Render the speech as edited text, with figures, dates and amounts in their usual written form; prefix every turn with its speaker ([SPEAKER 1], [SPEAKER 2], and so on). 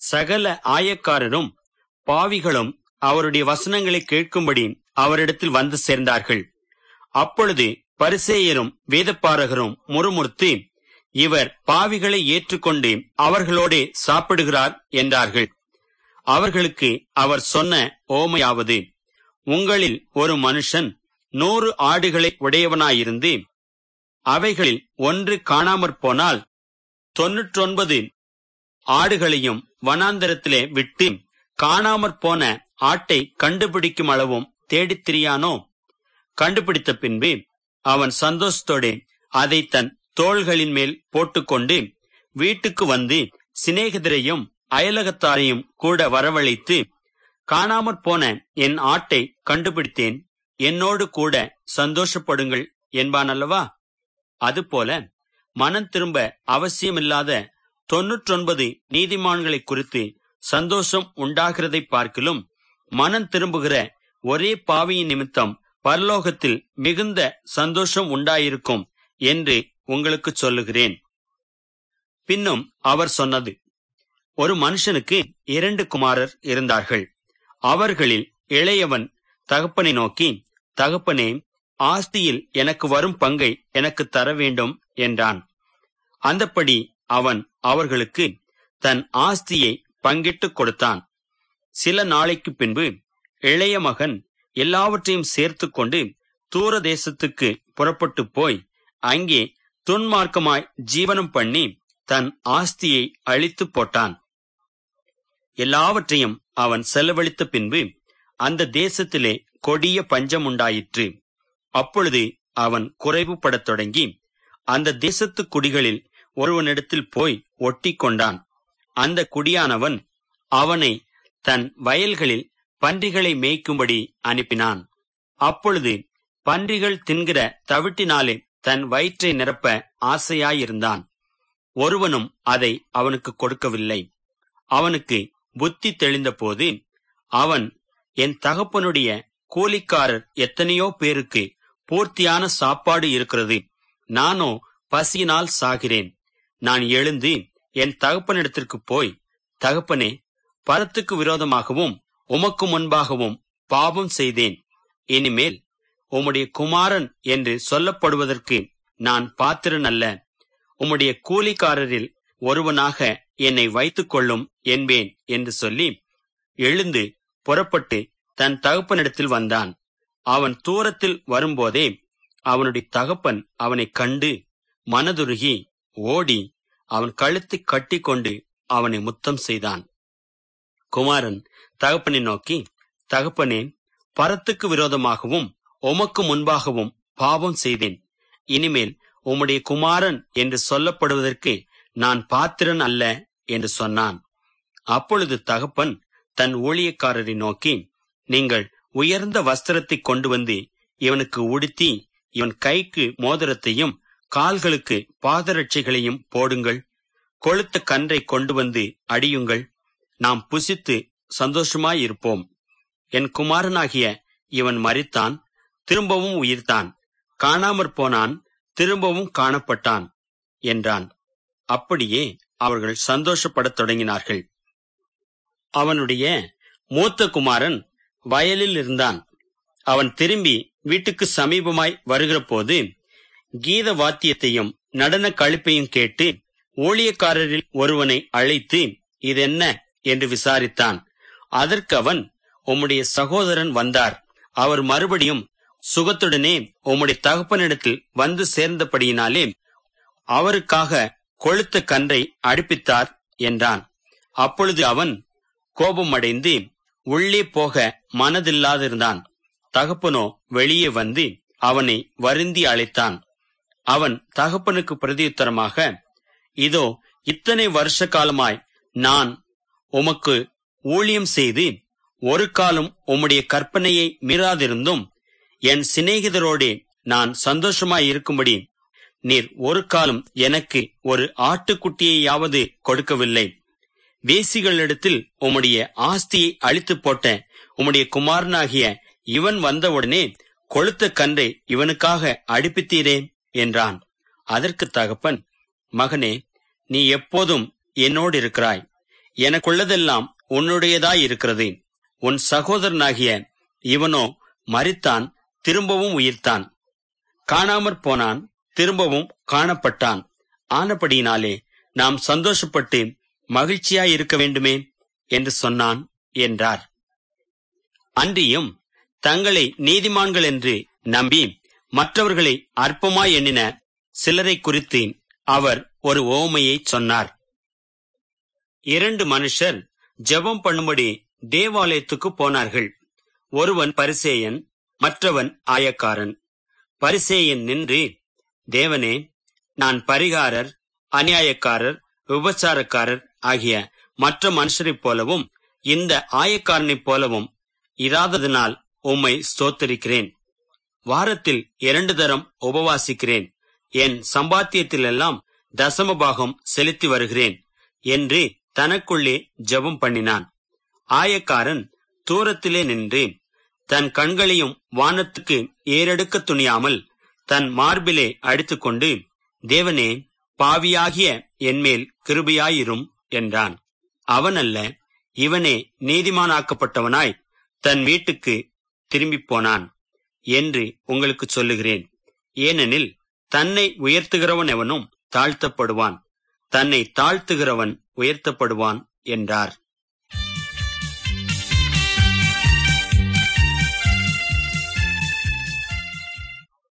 [SPEAKER 1] சகல ஆயக்காரரும் பாவிகளும் அவருடைய வசனங்களை கேட்கும்படி அவரிடத்தில் வந்து சேர்ந்தார்கள். அப்பொழுது பரிசேயரும் வேதபாரகரும் முறுமுறுத்து, இவர் பாவிகளை ஏற்றுக்கொண்டு அவர்களோடே சாப்பிடுகிறார் என்றார்கள். அவர்களுக்கு அவர் சொன்ன ஓமையாவது, உங்களில் ஒரு மனுஷன் 100 ஆடுகளை உடையவனாயிருந்து அவைகளில் ஒன்று காணாமற் போனால் 99 ஆடுகளையும் வனாந்தரத்திலே விட்டு காணாமற் போன ஆட்டை கண்டுபிடிக்கும் அளவும் தேடித் திரியானோ? கண்டுபிடித்த பின்பு அவன் சந்தோஷத்தோடு அதை தன் தோள்களின் மேல் போட்டுக்கொண்டு வீட்டுக்கு வந்து சிநேகிதரையும் அயலகத்தாரையும் கூட வரவழைத்து, காணாமற் போன என் ஆட்டை கண்டுபிடித்தேன், என்னோடு கூட சந்தோஷப்படுங்கள் என்பான் அல்லவா? அதுபோல மனம் திரும்ப அவசியமில்லாத 99 நீதிமான்களை குறித்து சந்தோஷம் உண்டாகிறதை பார்க்கிலும் மனம் திரும்புகிற ஒரே பாவியின் நிமித்தம் பரலோகத்தில் மிகுந்த சந்தோஷம் உண்டாயிருக்கும் என்று உங்களுக்கு சொல்லுகிறேன். பின்னும் அவர் சொன்னது, ஒரு மனுஷனுக்கு 2 குமாரர் இருந்தார்கள். அவர்களில் இளையவன் தகப்பனை நோக்கி, தகப்பனே, ஆஸ்தியில் எனக்கு வரும் பங்கை எனக்கு தர வேண்டும் என்றான். அந்தப்படி அவன் அவர்களுக்கு தன் ஆஸ்தியை பங்கிட்டுக் கொடுத்தான். சில நாளைக்கு பின்பு இளைய மகன் எல்லாவற்றையும் சேர்த்து கொண்டு தூர தேசத்துக்கு புறப்பட்டு போய் அங்கே துன்மார்க்கமாய் ஜீவனம் பண்ணி தன் ஆஸ்தியை அழித்து போட்டான். எல்லாவற்றையும் அவன் செலவழித்த பின்பு அந்த தேசத்திலே கொடிய பஞ்சம் உண்டாயிற்று. அப்பொழுது அவன் குறைவுபடத் தொடங்கி அந்த தேசத்து குடிகளில் ஒருவனிடத்தில் போய் ஒட்டி கொண்டான். அந்த குடியானவன் அவனை தன் வயல்களில் பன்றிகளை மேய்க்கும்படி அனுப்பினான். அப்பொழுது பன்றிகள் தின்கிற தவிட்டினாலே தன் வயிற்றை நிரப்ப ஆசையாயிருந்தான். ஒருவனும் அதை அவனுக்கு கொடுக்கவில்லை. அவனுக்கு புத்தி தெளிந்த போது அவன், என் தகப்பனுடைய கூலிக்காரர் எத்தனையோ பேருக்கு பூர்த்தியான சாப்பாடு இருக்கிறது, நானோ பசியினால் சாகிறேன். நான் எழுந்து என் தகப்பனிடத்திற்கு போய், தகப்பனே, பரத்துக்கு விரோதமாகவும் உமக்கு முன்பாகவும் பாவம் செய்தேன். இனிமேல் உம்முடைய குமாரன் என்று சொல்லப்படுவதற்கு நான் பாத்திரன் அல்ல. உம்முடைய கூலிக்காரரில் ஒருவனாக என்னை வைத்துக் கொள்ளும் என்பேன் என்று சொல்லி எழுந்து புறப்பட்டு தன் தகப்பனிடத்தில் வந்தான். அவன் தூரத்தில் வரும்போதே அவனுடைய தகப்பன் அவனைக் கண்டு மனதுருகி ஓடி அவன் கழுத்தை கட்டிக்கொண்டு அவனை முத்தம் செய்தான். குமாரன் தகப்பனை நோக்கி, தகப்பனே, பரத்துக்கு விரோதமாகவும் உமக்கு முன்பாகவும் பாவம் செய்தேன். இனிமேல் உம்முடைய குமாரன் என்று சொல்லப்படுவதற்கு நான் பாத்திரன் அல்ல என்று சொன்னான். அப்பொழுது தகப்பன் தன் ஊழியக்காரரை நோக்கி, நீங்கள் உயர்ந்த வஸ்திரத்தை கொண்டு வந்து இவனுக்கு உடுத்தி இவன் கைக்கு மோதிரத்தையும் கால்களுக்கு பாதரட்சைகளையும் போடுங்கள். கொழுத்த கன்றை கொண்டு வந்து அடியுங்கள். நாம் புசித்து சந்தோஷமாயிருப்போம். என் குமாரனாகிய இவன் மரித்தான், திரும்பவும் உயிர்த்தான், காணாமற் போனான், திரும்பவும் காணப்பட்டான் என்றான். அப்படியே அவர்கள் சந்தோஷப்படத் தொடங்கினார்கள். அவனுடைய மூத்த குமாரன் வயலில் இருந்தான். அவன் திரும்பி வீட்டுக்கு சமீபமாய் வருகிற போது கீத வாத்தியத்தையும் நடன களிப்பையும் கேட்டு ஊழியக்காரரில் ஒருவனை அழைத்து, இதென்ன என்று விசாரித்தான். அதற்கு அவன், உம்முடைய சகோதரன் வந்தார். அவர் மறுபடியும் சுகத்துடனே உம்முடைய தகப்பனிடத்தில் வந்து சேர்ந்தபடியினாலே அவருக்காக கொழுத்த கன்றை அடுப்பித்தார் என்றான். அப்பொழுது அவன் கோபமடைந்து உள்ளே போக மனதில்லாதிருந்தான். தகப்பனோ வெளியே வந்து அவனை வருந்தி அழைத்தான். அவன் தகப்பனுக்கு பிரதியுத்தரமாக, இதோ இத்தனை வருஷ காலமாய் நான் உமக்கு ஊழியம் செய்து ஒரு காலம் உம்முடைய கற்பனையை மீறாதிருந்தும் என் சிநேகிதரோடே நான் சந்தோஷமாயிருக்கும்படி நீர் ஒரு காலம் எனக்கு ஒரு ஆட்டுக்குட்டியையாவது கொடுக்கவில்லை. வேசிகளிடத்தில் உம்முடைய ஆஸ்தியை அழித்து போட்ட உம்முடைய குமாரனாகிய இவன் வந்தவுடனே கொழுத்த கன்றை இவனுக்காக அடுப்பித்தீரே என்றான். அதற்கு தகப்பன், மகனே, நீ எப்போதும் என்னோடு இருக்கிறாய், எனக்குள்ளதெல்லாம் உன்னுடையதாயிருக்கிறது. உன் சகோதரனாகிய இவனோ மரித்தான், திரும்பவும் உயிர்த்தான், காணாமற் போனான், திரும்பவும் காணப்பட்டான். ஆனபடியினாலே நாம் சந்தோஷப்பட்டு மகிழ்ச்சியாயிருக்க வேண்டுமே என்று சொன்னான் என்றார். அன்றியும் தங்களை நீதிமான்கள் என்று நம்பி மற்றவர்களை அற்பமாய் எண்ணின சிலரை குறித்து அவர் ஒரு உவமையை சொன்னார். 2 மனுஷர் ஜெபம் பண்ணும்படி தேவாலயத்துக்கு போனார்கள். ஒருவன் பரிசேயன், மற்றவன் ஆயக்காரன். பரிசேயன் நின்று, தேவனே, நான் பரிகாரர், அநியாயக்காரர், விபச்சாரக்காரர் ஆகிய மற்ற மனுஷரைப் போலவும் இந்த ஆயக்காரனைப் போலவும் இராததினால் உம்மை ஸ்தோத்திரிக்கிறேன். வாரத்தில் 2 தரம் உபவாசிக்கிறேன். என் சம்பாத்தியத்திலெல்லாம் தசமபாகம் செலுத்தி வருகிறேன் என்று தனக்குள்ளே ஜெபம் பண்ணினான். ஆயக்காரன் தூரத்திலே நின்று தன் கண்களையும் வானத்துக்கு ஏறெடுக்க துணியாமல் தன் மார்பிலே அடித்துக்கொண்டு, தேவனே, பாவியாகிய என்மேல் கிருபையாயிரும் என்றான். அவனல்ல, இவனே நீதிமானாக்கப்பட்டவனாய் தன் வீட்டுக்கு திரும்பிப் போனான் என்று உங்களுக்கு சொல்லுகிறேன். ஏனெனில் தன்னை உயர்த்துகிறவன் எவனும் தாழ்த்தப்படுவான், தன்னை தாழ்த்துகிறவன் உயர்த்தப்படுவான் என்றார்.